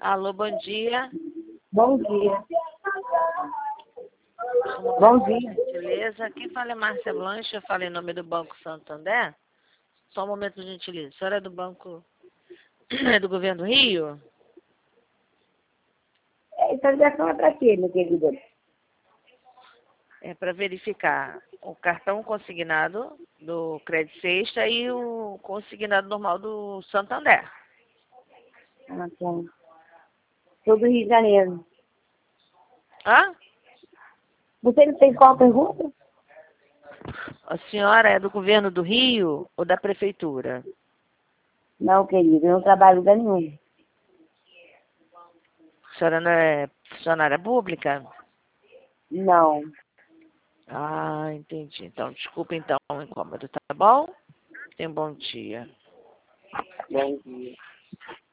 Alô, bom dia. Bom dia. Bom dia. Gentileza. Quem fala é Márcia Blanche, eu falo em nome do Banco Santander. Só um momento, gentileza. A senhora é do Banco do Governo do Rio? Essa ligação é para quê, meu querido? É para verificar o cartão consignado do Crédito Sexta e o consignado normal do Santander. Ah, tá. Sou do Rio de Janeiro. Hã? Você não fez qual pergunta? A senhora é do Governo do Rio ou da Prefeitura? Não, querido, eu não trabalho em lugar nenhum. A senhora não é funcionária pública? Não. Ah, entendi. Então, desculpa então o incômodo, tá bom? Tenha um bom dia. Bom dia.